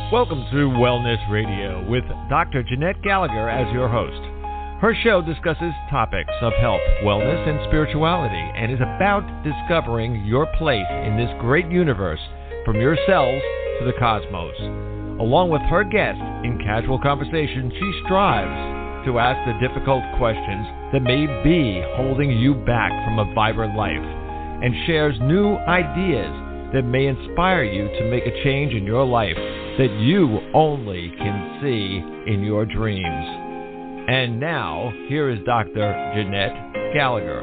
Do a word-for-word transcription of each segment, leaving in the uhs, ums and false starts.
Welcome to Wellness Radio with Doctor Jeanette Gallagher as your host. Her show discusses topics of health, wellness, and spirituality and is about discovering your place in this great universe from your cells to the cosmos. Along with her guests in casual conversation, she strives to ask the difficult questions that may be holding you back from a vibrant life and shares new ideas that may inspire you to make a change in your life that you only can see in your dreams. And now, here is Doctor Jeanette Gallagher.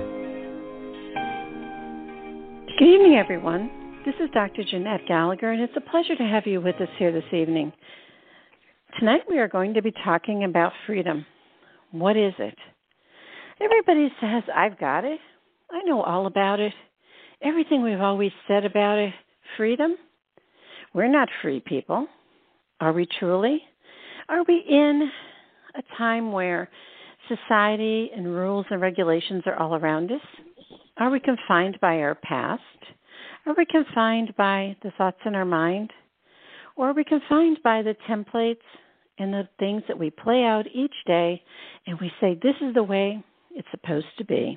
Good evening, everyone. This is Doctor Jeanette Gallagher, and it's a pleasure to have you with us here this evening. Tonight we are going to be talking about freedom. What is it? Everybody says, I've got it. I know all about it. Everything we've always said about it. Freedom? We're not free people. Are we truly? Are we in a time where society and rules and regulations are all around us? Are we confined by our past? Are we confined by the thoughts in our mind? Or are we confined by the templates and the things that we play out each day and we say, this is the way it's supposed to be?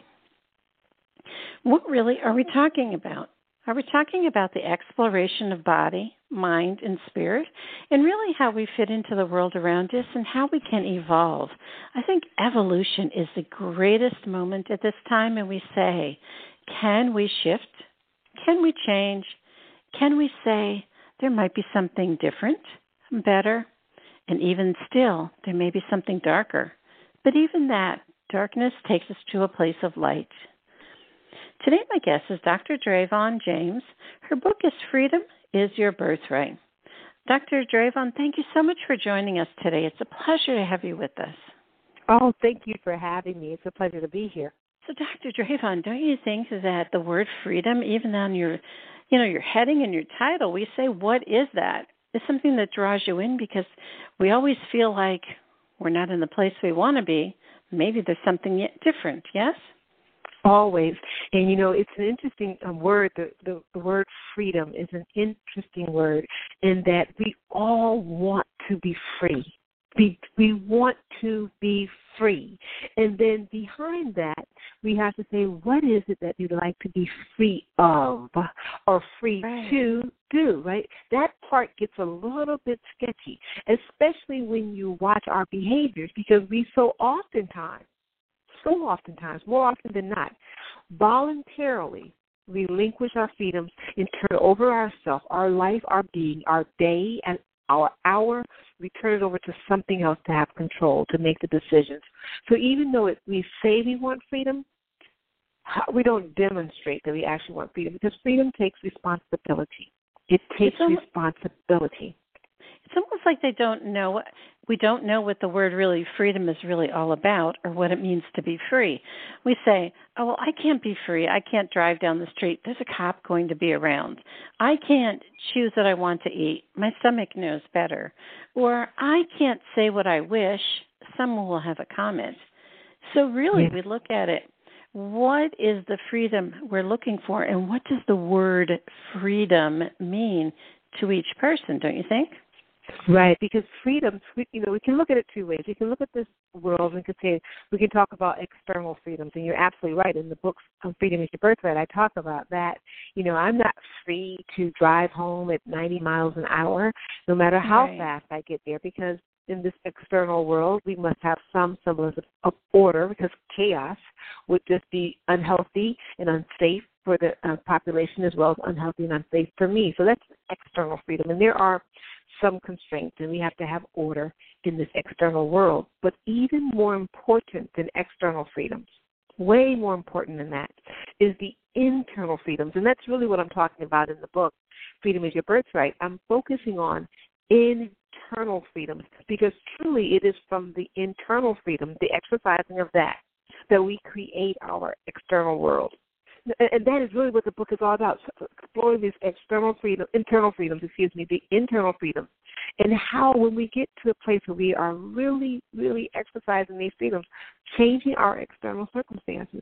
What really are we talking about? Are we talking about the exploration of body, mind, and spirit, and really how we fit into the world around us and how we can evolve? I think evolution is the greatest moment at this time, and we say, can we shift? Can we change? Can we say there might be something different, better, and even still, there may be something darker. But even that, darkness takes us to a place of light. Today, my guest is Doctor Drayvon James. Her book is Freedom is Your Birthright. Doctor Drayvon, thank you so much for joining us today. It's a pleasure to have you with us. Oh, thank you for having me. It's a pleasure to be here. So, Doctor Drayvon, don't you think that the word freedom, even on your, you know, your heading and your title, we say, what is that? It's something that draws you in because we always feel like we're not in the place we want to be. Maybe there's something yet different, yes? Always. And, you know, it's an interesting um, word. The, the, the word freedom is an interesting word in that we all want to be free. We, we want to be free. And then behind that, we have to say, what is it that you'd like to be free of or free right. to do, right? That part gets a little bit sketchy, especially when you watch our behaviors, because we so oftentimes, so oftentimes, more often than not, voluntarily relinquish our freedoms and turn over ourselves, our life, our being, our day, and our hour, we turn it over to something else to have control, to make the decisions. So even though it, we say we want freedom, we don't demonstrate that we actually want freedom because freedom takes responsibility. It takes it's almost, responsibility. It's almost like they don't know, we don't know what the word really freedom is really all about or what it means to be free. We say, oh, well, I can't be free. I can't drive down the street. There's a cop going to be around. I can't choose what I want to eat. My stomach knows better. Or I can't say what I wish. Someone will have a comment. So really, yeah. we look at it. What is the freedom we're looking for, and what does the word freedom mean to each person, don't you think? Right, because freedom, you know, we can look at it two ways. We can look at this world and we can say, we can talk about external freedoms, and you're absolutely right. In the book, Freedom is Your Birthright, I talk about that. You know, I'm not free to drive home at ninety miles an hour, no matter how right. fast I get there, because in this external world, we must have some semblance of order, because chaos would just be unhealthy and unsafe for the uh, population, as well as unhealthy and unsafe for me. So that's external freedom, and there are some constraints, and we have to have order in this external world. But even more important than external freedoms, way more important than that, is the internal freedoms. And that's really what I'm talking about in the book, Freedom is Your Birthright. I'm focusing on internal freedoms because truly it is from the internal freedom, the exercising of that, that we create our external world. And that is really what the book is all about, exploring these external freedom, internal freedoms, excuse me, the internal freedoms, and how when we get to a place where we are really, really exercising these freedoms, changing our external circumstances.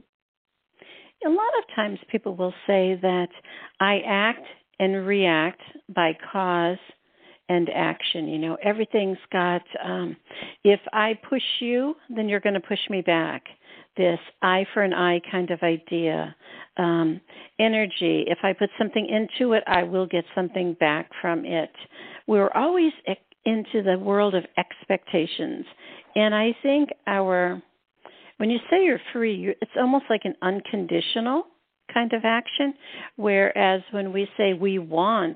A lot of times people will say that I act and react by cause and action. You know, everything's got, um, if I push you, then you're going to push me back. This eye for an eye kind of idea. Um, energy, if I put something into it, I will get something back from it. We're always ex- into the world of expectations. And I think our, when you say you're free, you're, it's almost like an unconditional kind of action, whereas when we say we want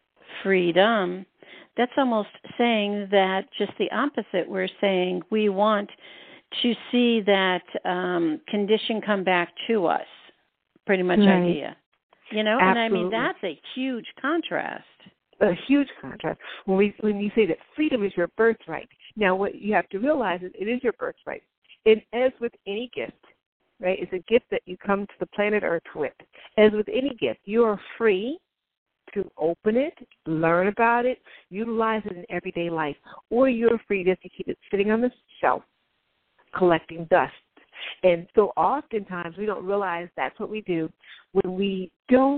freedom, that's almost saying that just the opposite. We're saying we want to see that um, condition come back to us, pretty much right. idea. You know, Absolutely. and I mean, that's a huge contrast. A huge contrast. When we when you say that freedom is your birthright, now what you have to realize is it is your birthright. And as with any gift, right, it's a gift that you come to the planet Earth with. As with any gift, you are free to open it, learn about it, utilize it in everyday life, or you're free just to keep it sitting on the shelf, collecting dust. And so oftentimes we don't realize that's what we do when we don't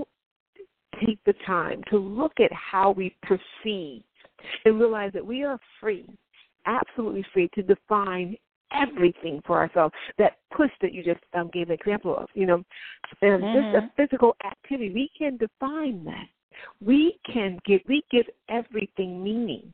take the time to look at how we perceive and realize that we are free, absolutely free to define everything for ourselves. That push that you just um, gave an example of, you know, and mm-hmm. just a physical activity, we can define that. We can give, we give everything meaning.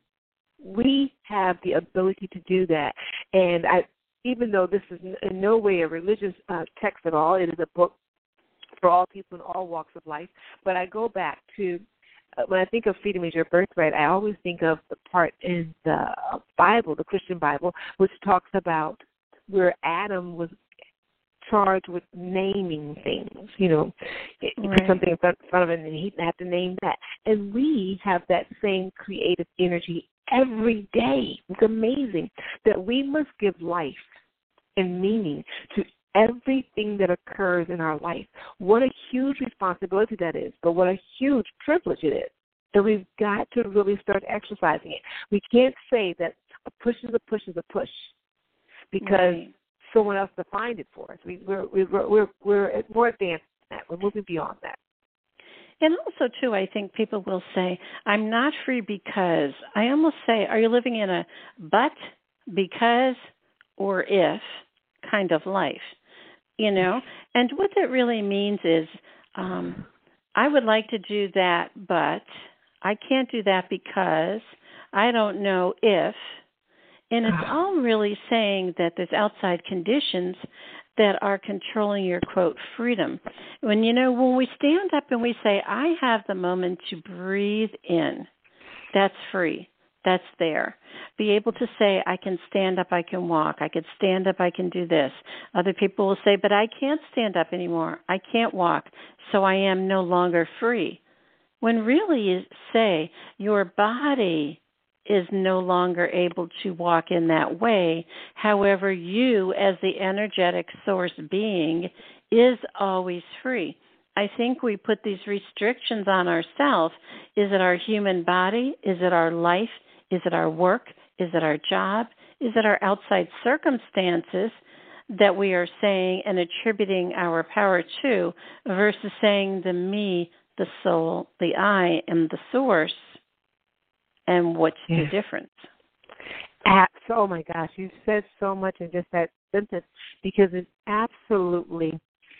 We have the ability to do that. And I, even though this is in no way a religious uh, text at all, it is a book for all people in all walks of life. But I go back to, uh, when I think of freedom is your birthright, I always think of the part in the Bible, the Christian Bible, which talks about where Adam was charged with naming things, you know, right. put something in front, front of him and he have to name that. And we have that same creative energy every day. It's amazing that we must give life and meaning to everything that occurs in our life. What a huge responsibility that is, but what a huge privilege it is. And we've got to really start exercising it. We can't say that a push is a push is a push because right. someone else defined it for us. We, we're, we're, we're, we're more advanced than that. We're moving beyond that. And also, too, I think people will say, I'm not free because. I almost say, are you living in a but, because, or if kind of life? You know? And what that really means is, um, I would like to do that, but I can't do that because I don't know if. And it's all really saying that there's outside conditions that are controlling your, quote, freedom. When, you know, when we stand up and we say, I have the moment to breathe in, that's free. That's there. Be able to say, I can stand up, I can walk. I could stand up, I can do this. Other people will say, but I can't stand up anymore. I can't walk, so I am no longer free. When really you say your body is no longer able to walk in that way. However, you as the energetic source being is always free. I think we put these restrictions on ourselves. Is it our human body? Is it our life? Is it our work? Is it our job? Is it our outside circumstances that we are saying and attributing our power to versus saying the me, the soul, the I am the source? And what's yeah. the difference? Oh, my gosh. You said so much in just that sentence because it's absolutely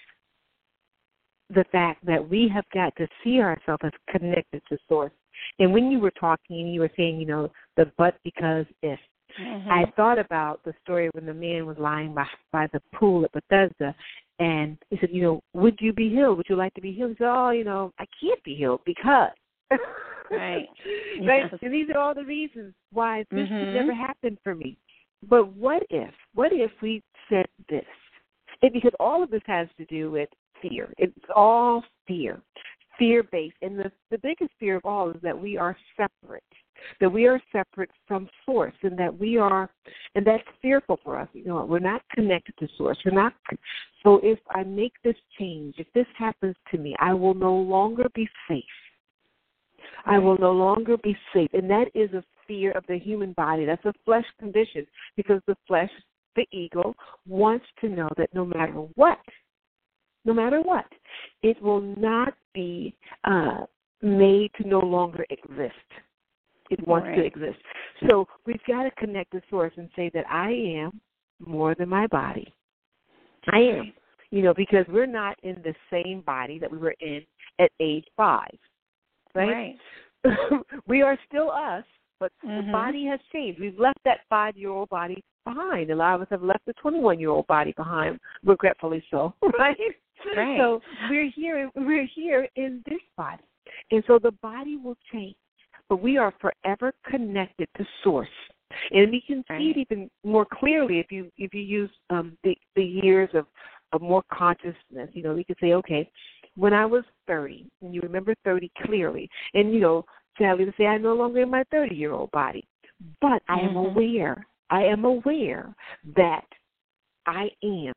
the fact that we have got to see ourselves as connected to Source. And when you were talking, you were saying, you know, the but, because, if. Mm-hmm. I thought about the story when the man was lying by, by the pool at Bethesda, and he said, you know, would you be healed? Would you like to be healed? He said, oh, you know, I can't be healed because. Right. Right. Yes. And these are all the reasons why this mm-hmm. could never happen for me. But what if? What if we said this? It, because all of this has to do with fear. It's all fear, fear-based. And the, the biggest fear of all is that we are separate, that we are separate from Source, and that we are, and that's fearful for us. You know, we're not connected to Source. We're not. So if I make this change, if this happens to me, I will no longer be safe. I will no longer be safe. And that is a fear of the human body. That's a flesh condition because the flesh, the ego, wants to know that no matter what, no matter what, it will not be uh, made to no longer exist. It wants right. to exist. So we've got to connect to source and say that I am more than my body. I am. Right. You know, because we're not in the same body that we were in at age five, right? Right. We are still us, but mm-hmm. the body has changed. We've left that five-year-old body behind. A lot of us have left the twenty-one-year-old body behind, regretfully so, right? Right. So we're here. We're here in this body, and so the body will change, but we are forever connected to Source. And we can right. see it even more clearly if you if you use um, the the years of, of more consciousness. You know, we could say, okay, when I was thirty, and you remember thirty clearly, and you know, sadly to say, I'm no longer in my thirty-year-old body, but I am mm-hmm. aware. I am aware that I am.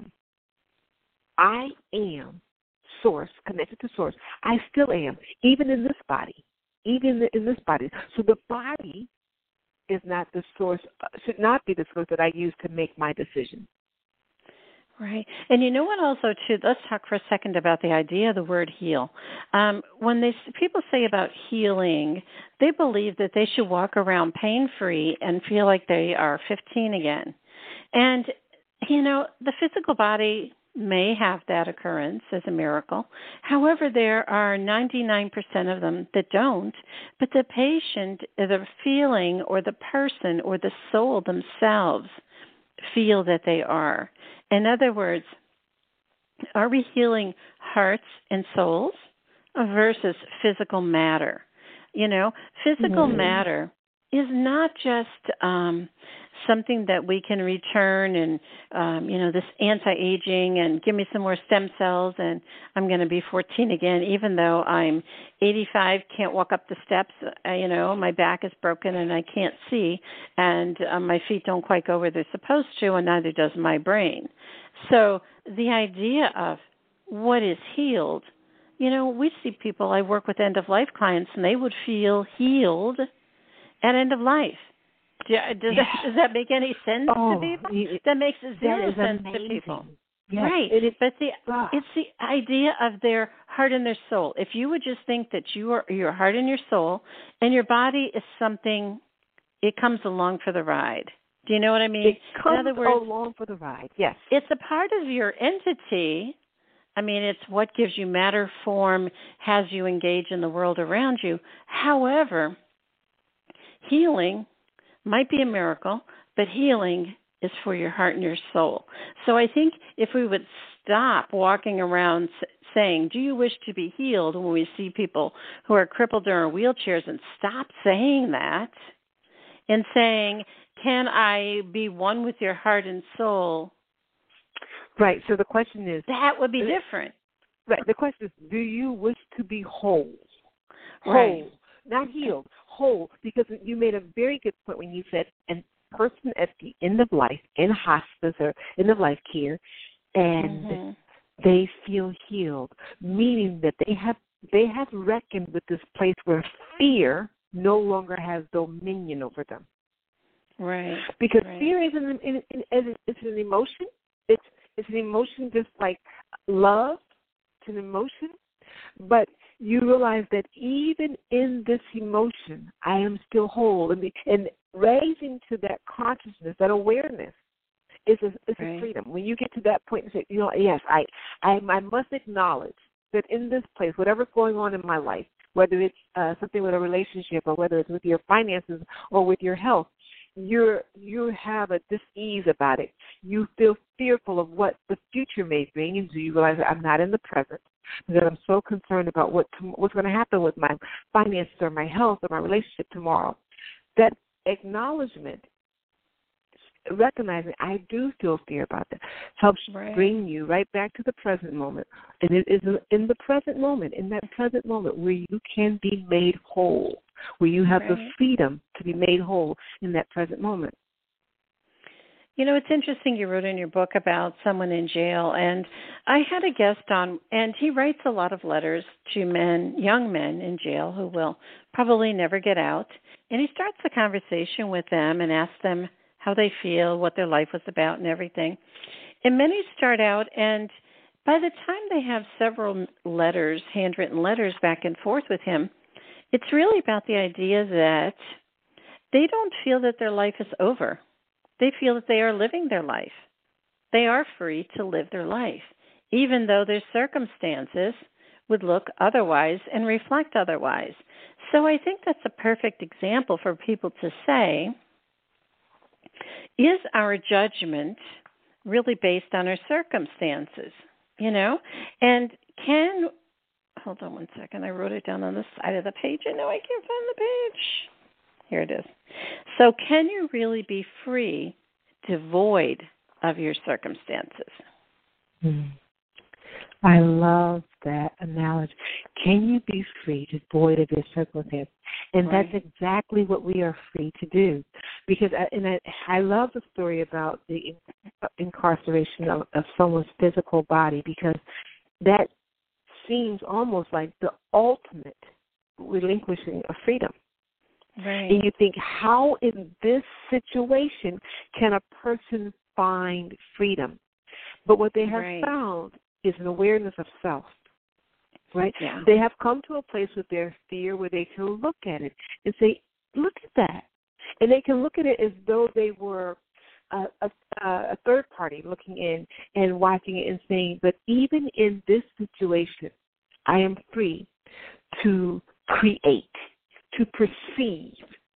I am Source, connected to Source. I still am, even in this body, even in this body. So the body is not the source, should not be the source that I use to make my decision. Right. And you know what also, too, let's talk for a second about the idea of the word heal. Um, when they people say about healing, they believe that they should walk around pain-free and feel like they are fifteen again. And, you know, the physical body may have that occurrence as a miracle. However, there are ninety-nine percent of them that don't, but the patient, the feeling, or the person, or the soul themselves feel that they are. In other words, are we healing hearts and souls versus physical matter? You know, physical mm-hmm. matter is not just um, something that we can return and, um, you know, this anti-aging and give me some more stem cells and I'm going to be fourteen again, even though I'm eighty-five, can't walk up the steps, uh, you know, my back is broken and I can't see, and um, my feet don't quite go where they're supposed to, and neither does my brain. So the idea of what is healed, you know, we see people, I work with end-of-life clients, and they would feel healed at end of life. Does, yeah. that, does that make any sense oh, to people? It, that makes zero that sense amazing. to people. Yes. Right. It, but the, ah. it's the idea of their heart and their soul. If you would just think that you are your heart and your soul, and your body is something, it comes along for the ride. Do you know what I mean? It comes In other words, along for the ride, yes. It's a part of your entity. I mean, it's what gives you matter, form, has you engage in the world around you. However, healing might be a miracle, but healing is for your heart and your soul. So I think if we would stop walking around saying, do you wish to be healed, when we see people who are crippled or in wheelchairs, and stop saying that and saying, can I be one with your heart and soul? Right. So the question is, that would be different. Right. The question is, do you wish to be whole? Whole. Right. Not healed. Whole. Because you made a very good point when you said a person at the end of life, in hospice or end of life care, and mm-hmm. they feel healed, meaning that they have they have reckoned with this place where fear no longer has dominion over them. Right. Because right. fear is an, an, an, it's an emotion. It's it's an emotion just like love. It's an emotion. But you realize that even in this emotion, I am still whole. And, the, and raising to that consciousness, that awareness, is a, is right. a freedom. When you get to that point and say, you know, yes, I, I, I must acknowledge that in this place, whatever's going on in my life, whether it's uh, something with a relationship or whether it's with your finances or with your health, you're you have a dis-ease about it. You feel fearful of what the future may bring, and so you realize that I'm not in the present because I'm so concerned about what what's going to happen with my finances or my health or my relationship tomorrow. That acknowledgement, recognizing I do feel fear about that, helps right. bring you right back to the present moment. And it is in the present moment, in that present moment where you can be made whole, where you have right. the freedom to be made whole in that present moment. You know, it's interesting you wrote in your book about someone in jail, and I had a guest on, and he writes a lot of letters to men, young men in jail who will probably never get out, and he starts the conversation with them and asks them how they feel, what their life was about, and everything. And many start out, and by the time they have several letters, handwritten letters back and forth with him, it's really about the idea that they don't feel that their life is over. They feel that they are living their life. They are free to live their life, even though their circumstances would look otherwise and reflect otherwise. So I think that's a perfect example for people to say, is our judgment really based on our circumstances? You know? And can, hold on one second, I wrote it down on the side of the page. I know I can't find the page. Here it is. So can you really be free, devoid of your circumstances? Mm. I love that analogy. Can you be free, devoid of your circumstances? And right. That's exactly what we are free to do. Because I, and I, I love the story about the incarceration of, of someone's physical body, because that seems almost like the ultimate relinquishing of freedom. Right. And you think, how in this situation can a person find freedom? But what they have right. found is an awareness of self, right? Yeah. They have come to a place with their fear where they can look at it and say, look at that. And they can look at it as though they were a, a, a third party looking in and watching it and saying, but even in this situation, I am free to create, to perceive,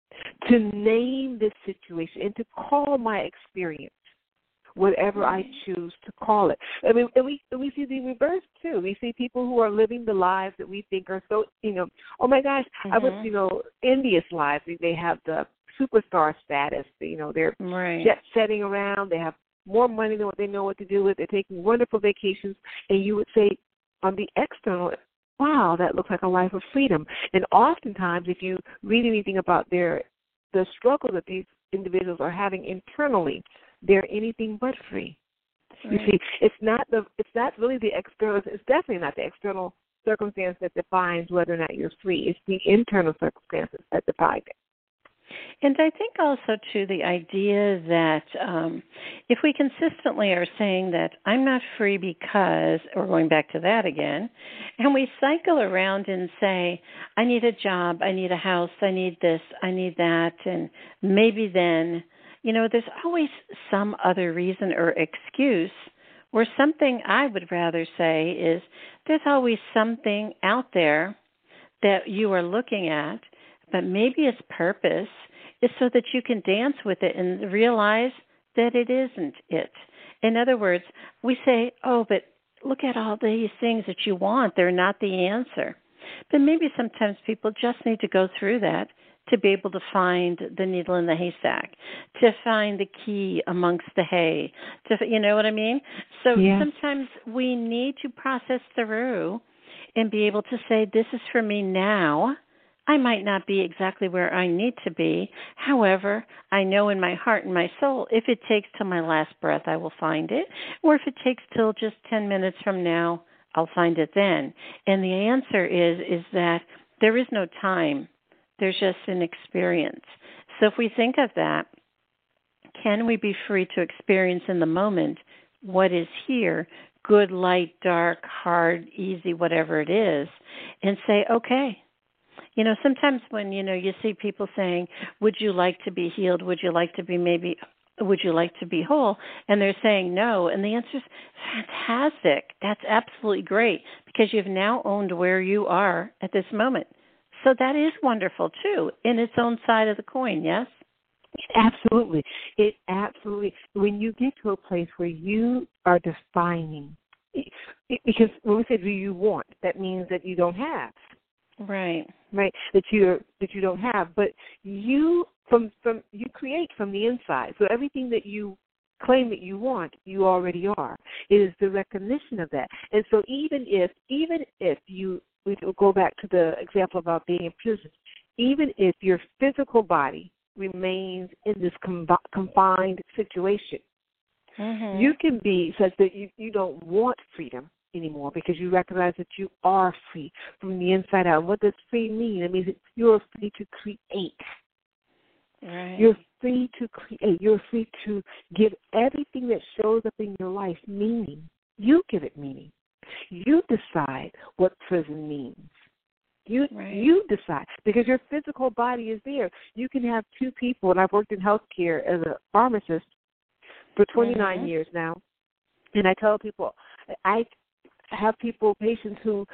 to name this situation, and to call my experience whatever I choose to call it. I mean, and we and we see the reverse too. We see people who are living the lives that we think are so, you know, oh my gosh, mm-hmm. I was, you know, envious lives. They have the superstar status. You know, they're right. jet setting around. They have more money than what they know what to do with. They're taking wonderful vacations, and you would say on the external, wow, that looks like a life of freedom. And oftentimes, if you read anything about their the struggle that these individuals are having internally, they're anything but free. Right. You see, it's not the it's not really the external. It's definitely not the external circumstance that defines whether or not you're free. It's the internal circumstances that define it. And I think also, too, the idea that um, if we consistently are saying that I'm not free because, or going back to that again, and we cycle around and say, I need a job, I need a house, I need this, I need that, and maybe then, you know, there's always some other reason or excuse, or something I would rather say is there's always something out there that you are looking at, but maybe its purpose is so that you can dance with it and realize that it isn't it. In other words, we say, oh, but look at all these things that you want. They're not the answer. But maybe sometimes people just need to go through that to be able to find the needle in the haystack, to find the key amongst the hay. To, you know what I mean? So yes. Sometimes we need to process through and be able to say, this is for me now. I might not be exactly where I need to be. However, I know in my heart and my soul, if it takes till my last breath, I will find it. Or if it takes till just ten minutes from now, I'll find it then. And the answer is, is that there is no time. There's just an experience. So if we think of that, can we be free to experience in the moment what is here, good, light, dark, hard, easy, whatever it is, and say, okay. You know, sometimes when, you know, you see people saying, would you like to be healed? Would you like to be maybe, would you like to be whole? And they're saying no. And the answer is fantastic. That's absolutely great, because you've now owned where you are at this moment. So that is wonderful, too, in its own side of the coin, yes? Absolutely. It absolutely, when you get to a place where you are defining, because when we say do you want, that means that you don't have. Right. Right. That you that you don't have, but you from from you create from the inside. So everything that you claim that you want, you already are. It is the recognition of that. And so even if even if you we go back to the example about being in prison, even if your physical body remains in this com- confined situation, mm-hmm. you can be such that you, you don't want freedom anymore, because you recognize that you are free from the inside out. What does free mean? It means that you're free to create. Right. You're free to create. You're free to give everything that shows up in your life meaning. You give it meaning. You decide what prison means. You right. you decide because your physical body is there. You can have two people, and I've worked in healthcare as a pharmacist for twenty-nine mm-hmm. years now, and I tell people I have people, patients who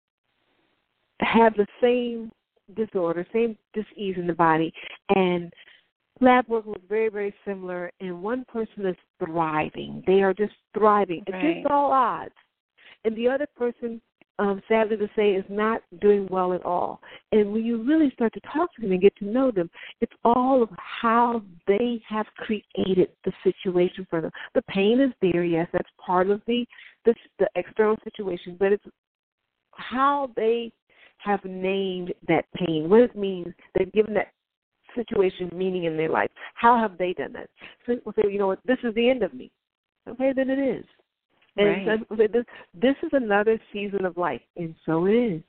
have the same disorder, same disease in the body, and lab work looks very, very similar, and one person is thriving. They are just thriving right. against all odds, and the other person, Um, sadly to say, is not doing well at all. And when you really start to talk to them and get to know them, it's all of how they have created the situation for them. The pain is there, yes, that's part of the the, the external situation, but it's how they have named that pain, what it means. They've given that situation meaning in their life. How have they done that? So people say, you know what, this is the end of me. Okay, then it is. And right. so this, this is another season of life, and so it is.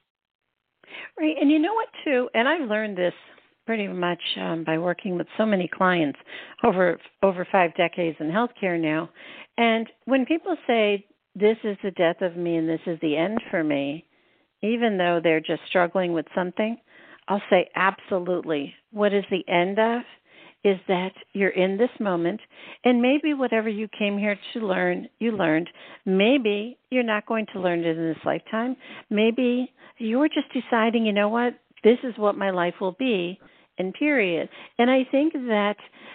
Right, and you know what, too, and I've learned this pretty much um, by working with so many clients over over five decades in healthcare now, and when people say, this is the death of me and this is the end for me, even though they're just struggling with something, I'll say absolutely. What is the end of? Is that you're in this moment, and maybe whatever you came here to learn, you learned. Maybe you're not going to learn it in this lifetime. Maybe you're just deciding, you know what, this is what my life will be, and period. And I think that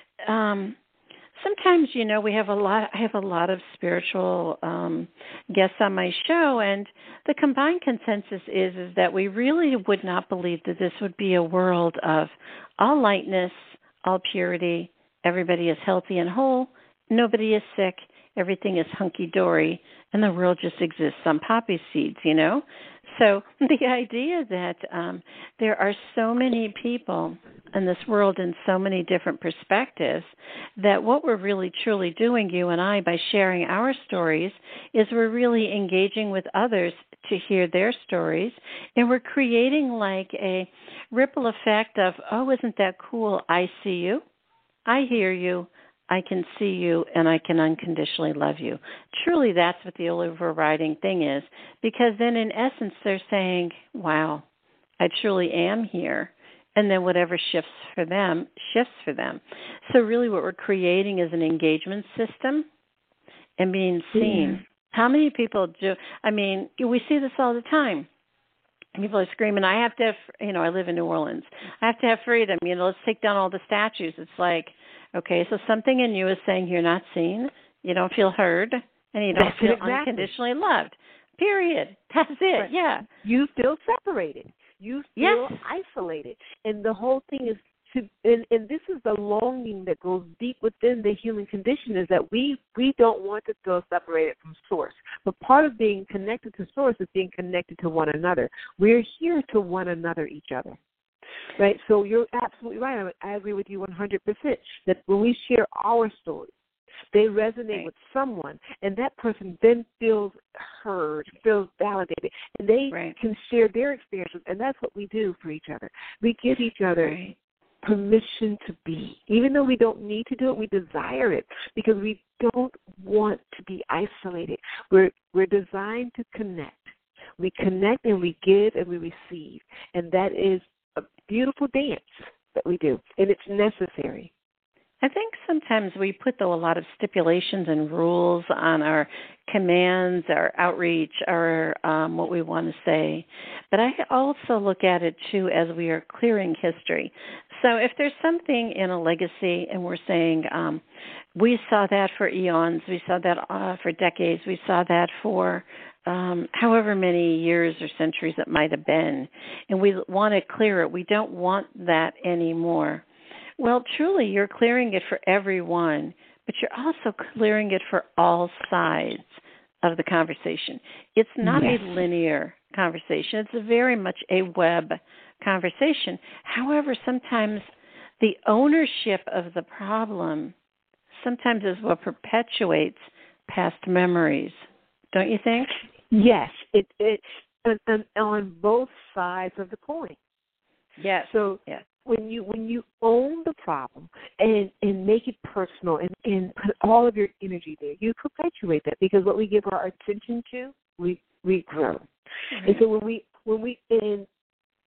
um, sometimes, you know, we have a lot. I have a lot of spiritual um, guests on my show, and the combined consensus is is that we really would not believe that this would be a world of all lightness, all purity, everybody is healthy and whole, nobody is sick, everything is hunky-dory, and the world just exists on poppy seeds, you know? So the idea that um, there are so many people in this world in so many different perspectives, that what we're really truly doing, you and I, by sharing our stories, is we're really engaging with others to hear their stories, and we're creating like a ripple effect of, oh, isn't that cool? I see you, I hear you, I can see you, and I can unconditionally love you. Truly, that's what the overriding thing is, because then in essence they're saying, wow, I truly am here. And then whatever shifts for them, shifts for them. So really what we're creating is an engagement system and being seen. Yeah. How many people do, I mean, we see this all the time. People are screaming, I have to have, you know, I live in New Orleans. I have to have freedom. You know, let's take down all the statues. It's like, okay, so something in you is saying you're not seen, you don't feel heard, and you don't That's feel exactly. unconditionally loved. Period. That's it, Right. yeah. You feel separated. You feel yes. isolated. And the whole thing is to, and, and this is the longing that goes deep within the human condition, is that we, we don't want to feel separated from Source. But part of being connected to Source is being connected to one another. We're here to one another, each other. Right? So you're absolutely right. I, I agree with you one hundred percent that when we share our stories, they resonate right. with someone, and that person then feels heard, feels validated, and they right. can share their experiences, and that's what we do for each other. We give each other right. permission to be. Even though we don't need to do it, we desire it because we don't want to be isolated. We're, we're designed to connect. We connect and we give and we receive, and that is a beautiful dance that we do, and it's necessary. I think sometimes we put, though, a lot of stipulations and rules on our commands, our outreach, our um, what we want to say. But I also look at it, too, as we are clearing history. So if there's something in a legacy and we're saying um, we saw that for eons, we saw that uh, for decades, we saw that for um, however many years or centuries it might have been, and we want to clear it. We don't want that anymore. Well, truly, you're clearing it for everyone, but you're also clearing it for all sides of the conversation. It's not yes. a linear conversation. It's a very much a web conversation. However, sometimes the ownership of the problem sometimes is what perpetuates past memories. Don't you think? Yes, it it and, and on both sides of the coin. Yes. So yes. when you when you own the problem and, and make it personal and, and put all of your energy there, you perpetuate that, because what we give our attention to, we we grow. Right. And so when we when we and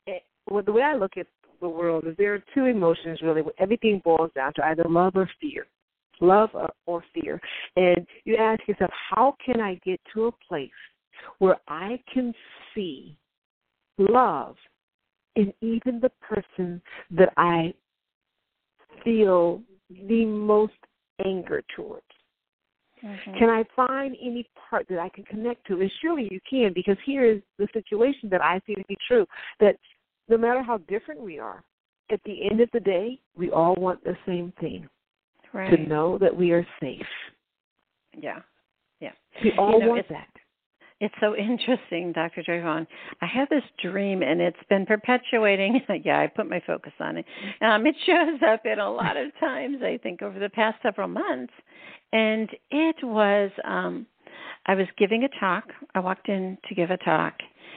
well, the way I look at the world is there are two emotions really. Everything boils down to either love or fear, love or, or fear. And you ask yourself, how can I get to a place where I can see love in even the person that I feel the most anger towards? Mm-hmm. Can I find any part that I can connect to? And surely you can, because here is the situation that I see to be true, that no matter how different we are, at the end of the day, we all want the same thing, right. To know that we are safe. Yeah, yeah. We all you know, want that. It's so interesting, Doctor Joy Vaughn. I have this dream, and it's been perpetuating. Yeah, I put my focus on it. Um, it shows up in a lot of times, I think, over the past several months. And it was, um, I was giving a talk. I walked in to give a talk,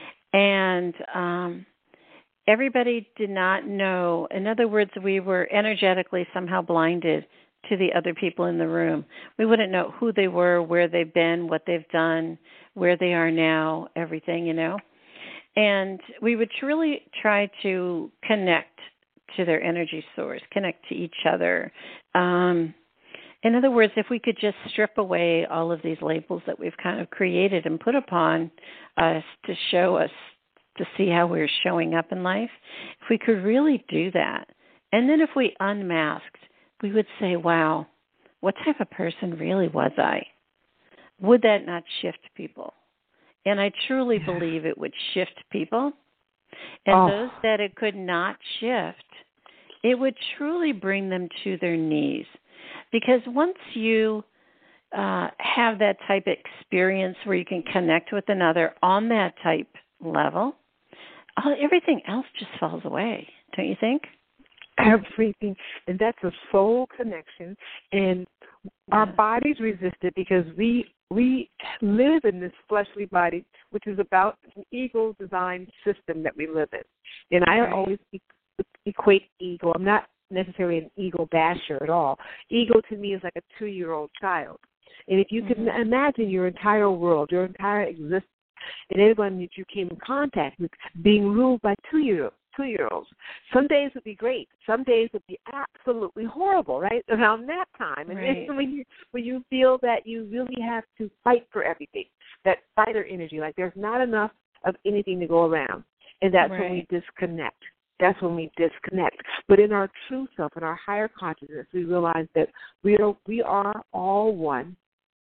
and um, everybody did not know. In other words, we were energetically somehow blinded to the other people in the room. We wouldn't know who they were, where they've been, what they've done, where they are now, everything, you know. And we would truly try to connect to their energy source, connect to each other. Um, in other words, if we could just strip away all of these labels that we've kind of created and put upon us to show us, to see how we're showing up in life, if we could really do that. And then if we unmasked, we would say, wow, what type of person really was I? Would that not shift people? And I truly yeah. believe it would shift people. And oh. those that it could not shift, it would truly bring them to their knees. Because once you uh, have that type of experience where you can connect with another on that type level, all, everything else just falls away, don't you think? Everything, and that's a soul connection, and our bodies resist it because we we live in this fleshly body, which is about an ego-designed system that we live in. And I always equate ego. I'm not necessarily an ego basher at all. Ego to me is like a two-year-old child. And if you mm-hmm. can imagine your entire world, your entire existence, and everyone that you came in contact with being ruled by two-year-olds, two-year-olds. Some days would be great. Some days would be absolutely horrible, right, around that time. And right. then when you, when you feel that you really have to fight for everything, that fighter energy, like there's not enough of anything to go around. And that's right. when we disconnect. That's when we disconnect. But in our true self, in our higher consciousness, we realize that we are, we are all one.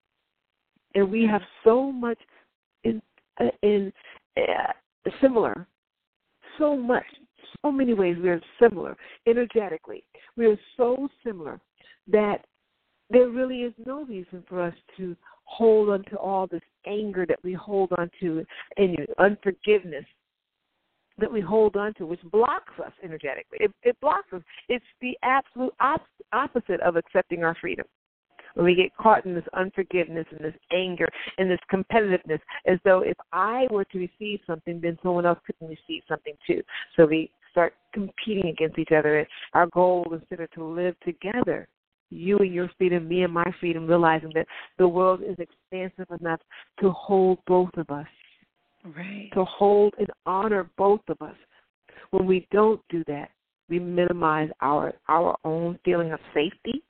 And we have so much in, in uh, similar So much, so many ways we are similar energetically. We are so similar that there really is no reason for us to hold on to all this anger that we hold on to and unforgiveness that we hold on to, which blocks us energetically. It, it blocks us. It's the absolute op- opposite of accepting our freedom. When we get caught in this unforgiveness and this anger and this competitiveness, as though if I were to receive something, then someone else couldn't receive something too. So we start competing against each other. And our goal is to live together, you and your freedom, me and my freedom, realizing that the world is expansive enough to hold both of us, right? To hold and honor both of us. When we don't do that, we minimize our our own feeling of safety,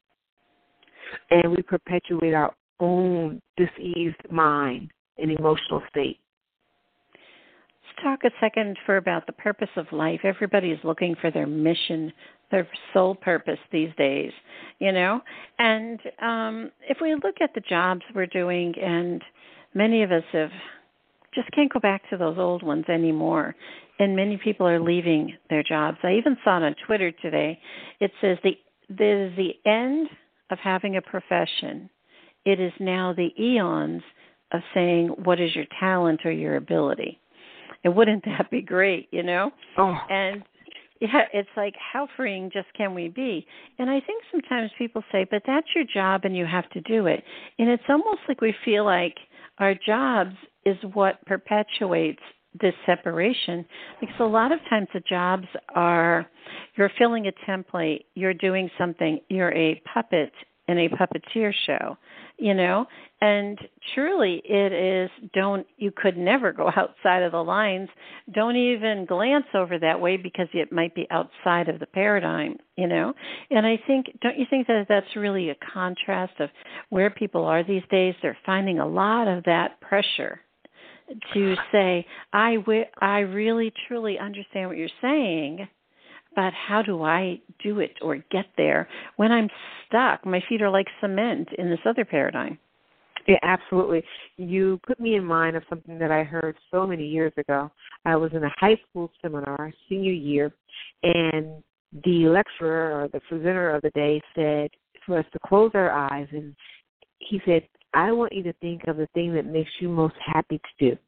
and we perpetuate our own diseased mind and emotional state. Let's talk a second for about the purpose of life. Everybody is looking for their mission, their sole purpose these days, you know. And um, if we look at the jobs we're doing, and many of us have just can't go back to those old ones anymore, and many people are leaving their jobs. I even saw it on Twitter today. It says the there's the end of having a profession. It is now the eons of saying, what is your talent or your ability? And wouldn't that be great, you know? Oh. And yeah, it's like, how freeing just can we be? And I think sometimes people say, but that's your job and you have to do it. And it's almost like we feel like our jobs is what perpetuates this separation, because a lot of times the jobs are, you're filling a template, you're doing something, you're a puppet in a puppeteer show, you know, and truly it is, don't, you could never go outside of the lines. Don't even glance over that way because it might be outside of the paradigm, you know. And I think, don't you think that that's really a contrast of where people are these days? They're finding a lot of that pressure to say, I, w- I really, truly understand what you're saying, but how do I do it or get there when I'm stuck? My feet are like cement in this other paradigm. Yeah, absolutely. You put me in mind of something that I heard so many years ago. I was in a high school seminar, senior year, and the lecturer or the presenter of the day said for us to close our eyes, and he said, I want you to think of the thing that makes you most happy to do.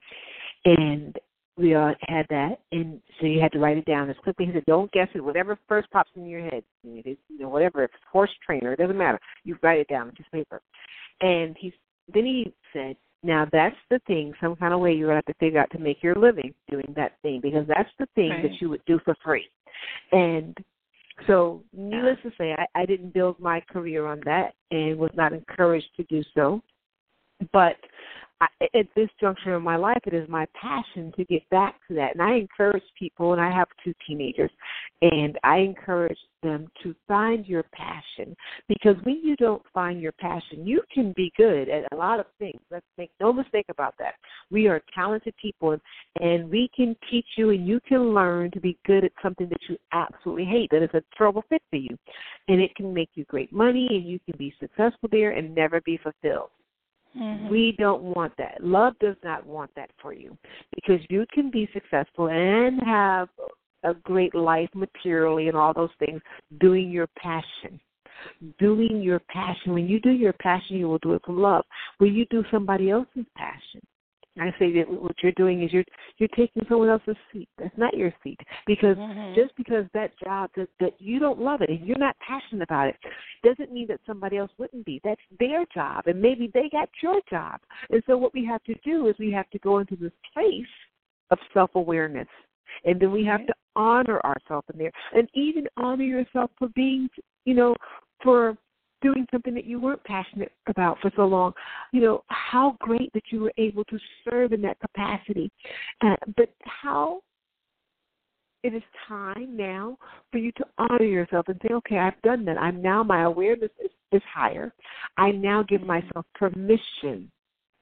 And we all had that, and so you had to write it down as quickly. He said, don't guess it. Whatever first pops in your head, you know, whatever, if it's horse trainer, it doesn't matter. You write it down on just paper. And he then he said, now that's the thing, some kind of way you're going to have to figure out to make your living doing that thing, because that's the thing right. that you would do for free. And so needless to say, I, I didn't build my career on that and was not encouraged to do so. But I, at this juncture in my life, it is my passion to get back to that. And I encourage people, and I have two teenagers, and I encourage them to find your passion. Because when you don't find your passion, you can be good at a lot of things. Let's make no mistake about that. We are talented people, and, and we can teach you, and you can learn to be good at something that you absolutely hate, that is a terrible fit for you. And it can make you great money, and you can be successful there and never be fulfilled. Mm-hmm. We don't want that. Love does not want that for you, because you can be successful and have a great life materially and all those things doing your passion. Doing your passion. When you do your passion, you will do it from love. When you do somebody else's passion, I say that what you're doing is you're you're taking someone else's seat. That's not your seat. Because mm-hmm. just because that job that, that you don't love it and you're not passionate about it doesn't mean that somebody else wouldn't be. That's their job, and maybe they got your job. And so what we have to do is we have to go into this place of self-awareness, and then we have to honor ourselves in there, and even honor yourself for being, you know, for doing something that you weren't passionate about for so long. You know, how great that you were able to serve in that capacity. Uh, but how it is time now for you to honor yourself and say, okay, I've done that. I'm now, my awareness is, is higher. I now give myself permission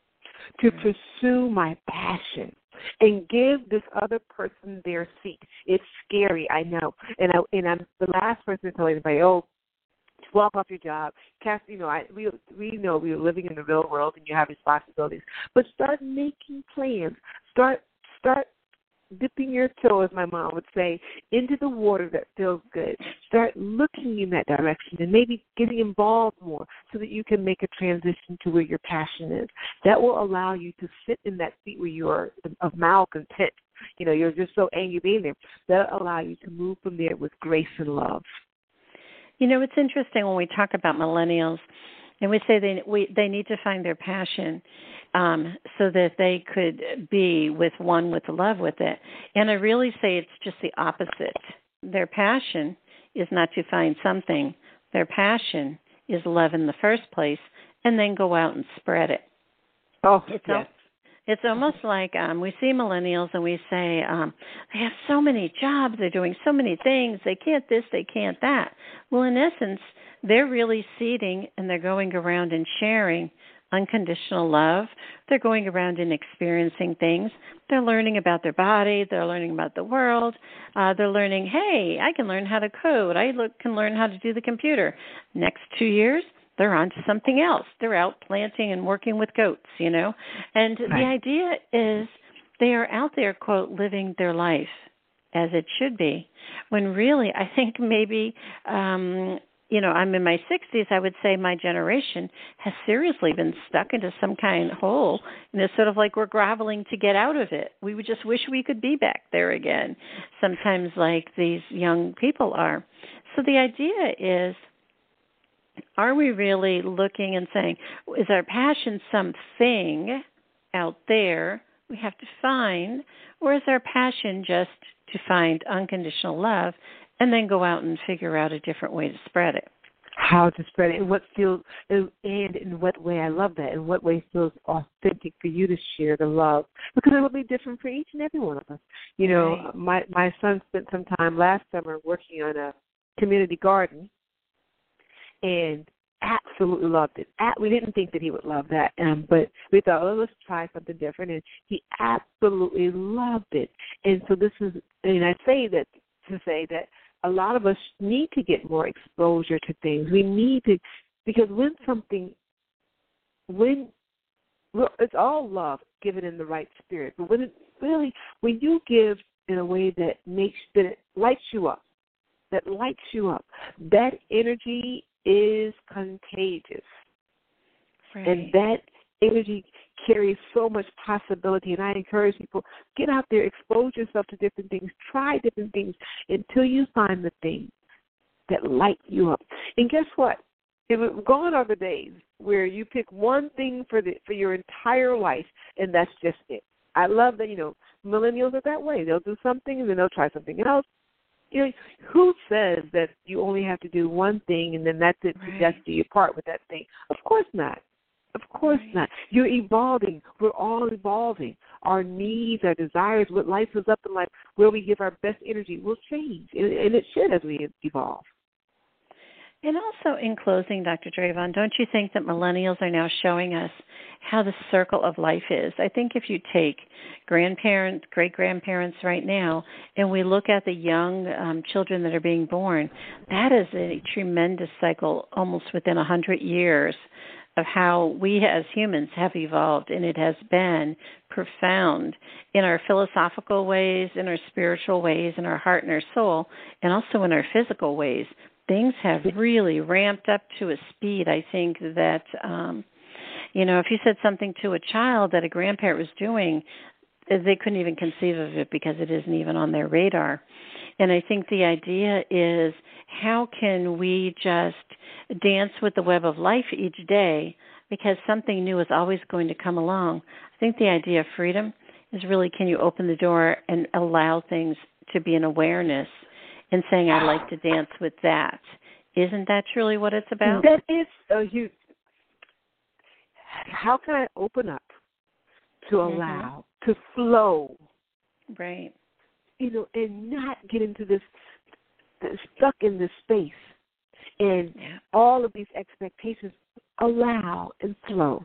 to pursue my passion and give this other person their seat. It's scary, I know. And, I, and I'm the last person to tell anybody, oh, walk off your job. Cast, you know, I, we we know we're living in the real world and you have responsibilities. But start making plans. Start start dipping your toe, as my mom would say, into the water that feels good. Start looking in that direction and maybe getting involved more so that you can make a transition to where your passion is. That will allow you to sit in that seat where you are of malcontent. You know, you're just so angry being there. That'll allow you to move from there with grace and love. You know, it's interesting when we talk about millennials, and we say they we, they need to find their passion um, so that they could be with one with love with it. And I really say it's just the opposite. Their passion is not to find something. Their passion is love in the first place, and then go out and spread it. Oh, it's yes. Al- It's almost like um, we see millennials and we say, um, they have so many jobs, they're doing so many things, they can't this, they can't that. Well, in essence, they're really seeding and they're going around and sharing unconditional love. They're going around and experiencing things. They're learning about their body. They're learning about the world. Uh, they're learning, hey, I can learn how to code. I look, can learn how to do the computer. Next two years, they're on to something else. They're out planting and working with goats, you know. And right. the idea is they are out there, quote, living their life as it should be, when really I think maybe, um, you know, I'm in my sixties, I would say my generation has seriously been stuck into some kind of hole. And it's sort of like we're groveling to get out of it. We would just wish we could be back there again, sometimes like these young people are. So the idea is, are we really looking and saying, is our passion something out there we have to find, or is our passion just to find unconditional love and then go out and figure out a different way to spread it? how to spread it and what feels, and in what way. I love that. In what way feels authentic for you to share the love, because it will be different for each and every one of us. You know, right. my my son spent some time last summer working on a community garden, and absolutely loved it. We didn't think that he would love that, um, but we thought, oh, let's try something different, and he absolutely loved it. And so this is, and I say that to say that a lot of us need to get more exposure to things. We need to, because when something, when, well, it's all love given in the right spirit, but when it really, when you give in a way that makes, that it lights you up, that lights you up, that energy is contagious. Right. And that energy carries so much possibility, and I encourage people, get out there, expose yourself to different things, try different things until you find the thing that light you up. And guess what? It, gone are the days where you pick one thing for the for your entire life, and that's just it. I love that, you know, millennials are that way. They'll do something, and then they'll try something else. You know, who says that you only have to do one thing, and then that's it, right. that's the part with that thing? Of course not. Of course right. not. You're evolving. We're all evolving. Our needs, our desires, what life is up in life, where we give our best energy will change, and, and it should as we evolve. And also, in closing, Doctor Drayvon, don't you think that millennials are now showing us how the circle of life is? I think if you take grandparents, great-grandparents right now, and we look at the young um, children that are being born, that is a tremendous cycle almost within one hundred years of how we as humans have evolved, and it has been profound in our philosophical ways, in our spiritual ways, in our heart and our soul, and also in our physical ways. Things have really ramped up to a speed, I think, that, um, you know, if you said something to a child that a grandparent was doing, they couldn't even conceive of it because it isn't even on their radar. And I think the idea is, how can we just dance with the web of life each day, because something new is always going to come along. I think the idea of freedom is really, can you open the door and allow things to be an awareness and saying, I'd like to dance with that. Isn't that truly what it's about? That is a huge. How can I open up to allow, mm-hmm. to flow? Right. You know, and not get into this, this stuck in this space and yeah. all of these expectations. Allow and flow.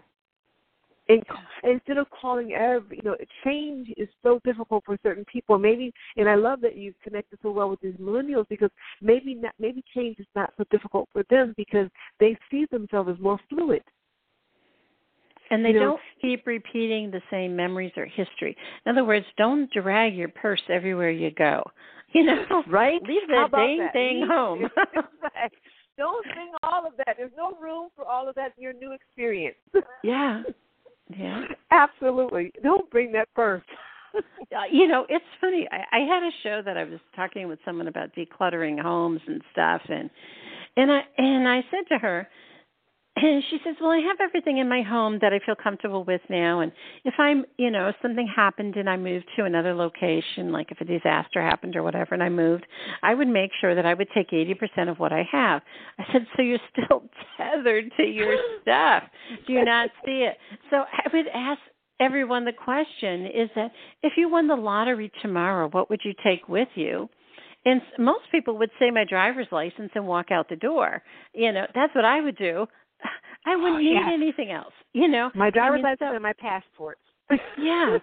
And instead of calling every, you know, change is so difficult for certain people. Maybe, and I love that you connected so well with these millennials, because maybe not, maybe change is not so difficult for them because they see themselves as more fluid. And they you know, don't keep repeating the same memories or history. In other words, don't drag your purse everywhere you go. You know, right? Leave that dang that? thing Leave, home. right. Don't bring all of that. There's no room for all of that in your new experience. Yeah. Yeah. Absolutely. Don't bring that purse. You know, it's funny. I, I had a show that I was talking with someone about decluttering homes and stuff, and and I and I said to her, and she says, well, I have everything in my home that I feel comfortable with now, and if I'm, you know, if something happened and I moved to another location, like if a disaster happened or whatever, and I moved, I would make sure that I would take eighty percent of what I have. I said, so you're still tethered to your stuff. Do you not see it? So I would ask everyone the question is that if you won the lottery tomorrow, what would you take with you? And most people would say my driver's license and walk out the door. You know, that's what I would do. I wouldn't oh, need yes. anything else, you know. My driver's I mean, license so, and my passport. Yeah.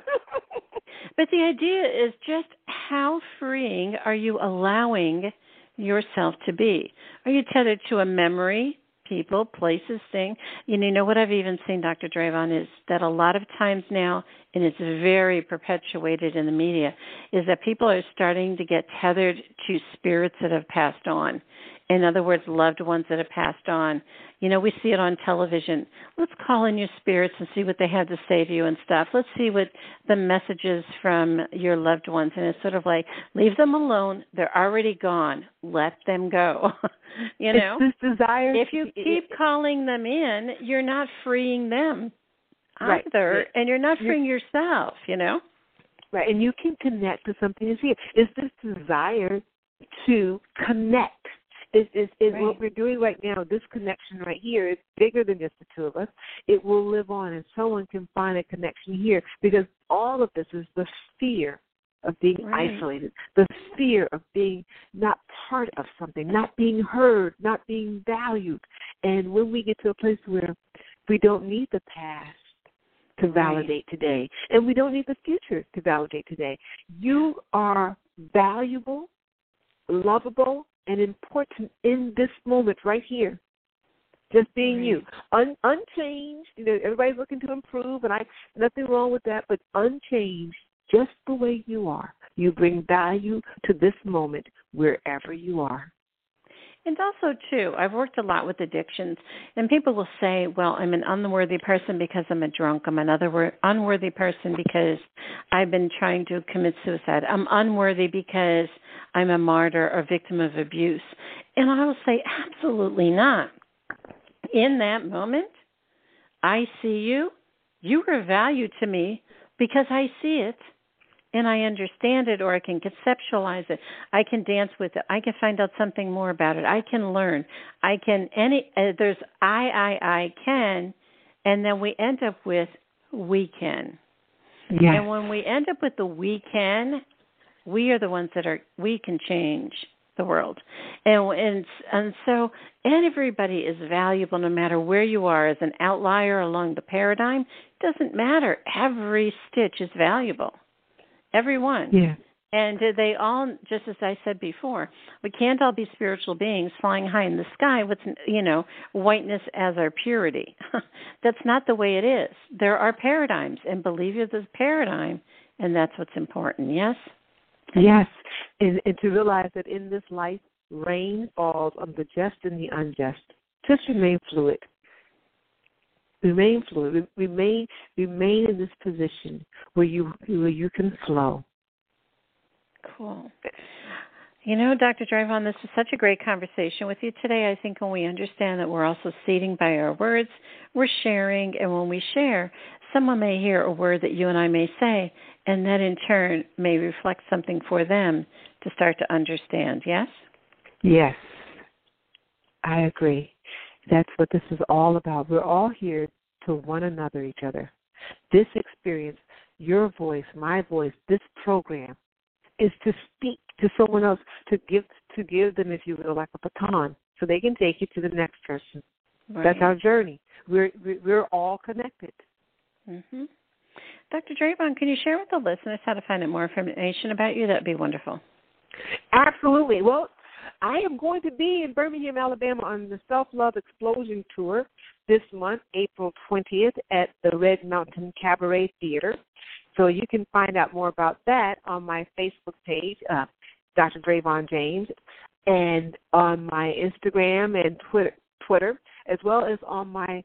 But the idea is just how freeing are you allowing yourself to be? Are you tethered to a memory, people, places, thing? You know, you know what I've even seen, Doctor Drayvon, is that a lot of times now, and it's very perpetuated in the media, is that people are starting to get tethered to spirits that have passed on. In other words, loved ones that have passed on. You know, we see it on television. Let's call in your spirits and see what they have to say to you and stuff. Let's see what the messages from your loved ones. And it's sort of like, leave them alone. They're already gone. Let them go. You know, it's this desire. If you keep it, calling them in, you're not freeing them right. either, Right. and you're not freeing you're, yourself, you know. Right, and you can connect to something that's here. It's this desire to connect. It's, it's, it's right. what we're doing right now, this connection right here is bigger than just the two of us. It will live on, and someone can find a connection here, because all of this is the fear of being right. isolated, the fear of being not part of something, not being heard, not being valued. And when we get to a place where we don't need the past to validate right. today, and we don't need the future to validate today, you are valuable, lovable, and important in this moment right here. Just being right. you, Un- unchanged. You know, everybody's looking to improve, and I nothing wrong with that, but unchanged. Just the way you are. You bring value to this moment wherever you are. And also, too, I've worked a lot with addictions, and people will say, well, I'm an unworthy person because I'm a drunk. I'm another unworthy person because I've been trying to commit suicide. I'm unworthy because I'm a martyr or victim of abuse. And I will say, absolutely not. In that moment, I see you. You are valued to me because I see it. And I understand it, or I can conceptualize it. I can dance with it. I can find out something more about it. I can learn. I can any. Uh, there's I, I, I can, and then we end up with we can. Yes. And when we end up with the we can, we are the ones that are we can change the world. And and and so everybody is valuable, no matter where you are. As an outlier along the paradigm, it doesn't matter. Every stitch is valuable. Everyone. Yeah. And they all, just as I said before, we can't all be spiritual beings flying high in the sky with, you know, whiteness as our purity. That's not the way it is. There are paradigms, and believe you, there's a paradigm, and that's what's important, yes? Yes, and, and to realize that in this life, rain falls on the just and the unjust. Just remain fluid. Remain fluid. Remain, remain in this position where you where you can flow. Cool. You know, Doctor Drayvon, this is such a great conversation with you today. I think when we understand that we're also seeding by our words, we're sharing, and when we share, someone may hear a word that you and I may say, and that in turn may reflect something for them to start to understand, yes? Yes, I agree. That's what this is all about. We're all here to one another, each other. This experience, your voice, my voice, this program is to speak to someone else, to give to give them, if you will, like a baton, so they can take it to the next person. Right. That's our journey. We're we're all connected. Mm-hmm. Doctor Drayvon, can you share with the listeners how to find out more information about you? That'd be wonderful. Absolutely. Well, I am going to be in Birmingham, Alabama on the Self-Love Explosion Tour this month, April twentieth, at the Red Mountain Cabaret Theater. So you can find out more about that on my Facebook page, uh, Doctor Drayvon James, and on my Instagram and Twitter, Twitter, as well as on my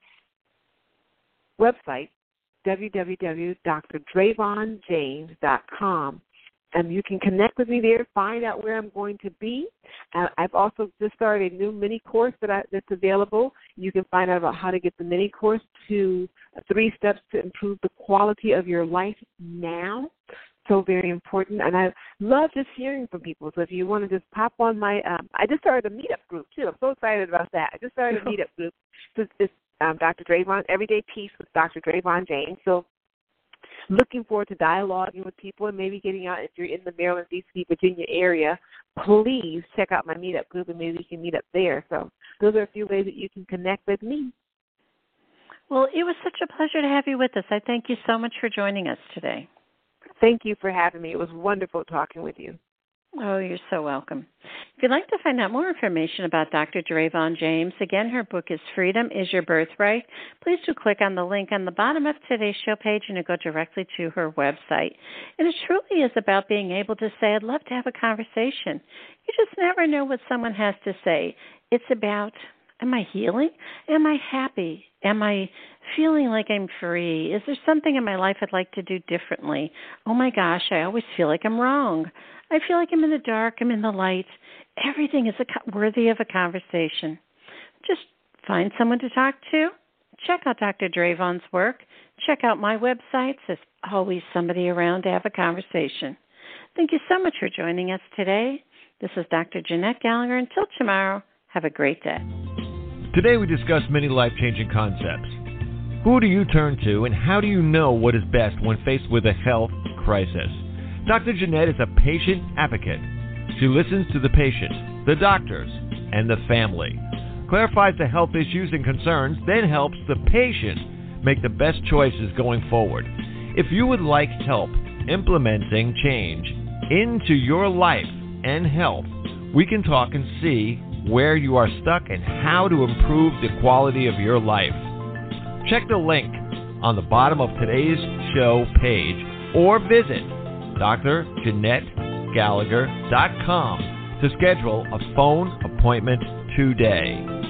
website, w w w dot d r drayvon james dot com. And you can connect with me there, find out where I'm going to be. Uh, I've also just started a new mini course that I, that's available. You can find out about how to get the mini course to uh, three steps to improve the quality of your life now. So very important. And I love just hearing from people. So if you want to just pop on my, um, I just started a meetup group too. I'm so excited about that. I just started a meetup group. So it's um, Doctor Drayvon, Everyday Peace with Doctor Drayvon James. So looking forward to dialoguing with people and maybe getting out. If you're in the Maryland, D C, Virginia area, please check out my meetup group and maybe we can meet up there. So those are a few ways that you can connect with me. Well, it was such a pleasure to have you with us. I thank you so much for joining us today. Thank you for having me. It was wonderful talking with you. Oh, you're so welcome. If you'd like to find out more information about Doctor Drayvon James, again, her book is Freedom is Your Birthright. Please do click on the link on the bottom of today's show page and it'll go directly to her website. And it truly is about being able to say, I'd love to have a conversation. You just never know what someone has to say. It's about, am I healing? Am I happy? Am I feeling like I'm free? Is there something in my life I'd like to do differently? Oh, my gosh, I always feel like I'm wrong. I feel like I'm in the dark, I'm in the light. Everything is a, worthy of a conversation. Just find someone to talk to. Check out Doctor Drayvon's work. Check out my website. There's always somebody around to have a conversation. Thank you so much for joining us today. This is Doctor Jeanette Gallagher. Until tomorrow, Have a great day. Today we discuss many life-changing concepts. Who do you turn to, and how do you know what is best when faced with a health crisis? Doctor Jeanette is a patient advocate. She listens to the patient, the doctors, and the family, clarifies the health issues and concerns, then helps the patient make the best choices going forward. If you would like help implementing change into your life and health, we can talk and see where you are stuck and how to improve the quality of your life. Check the link on the bottom of today's show page or visit D R Jeanette Gallagher dot com to schedule a phone appointment today.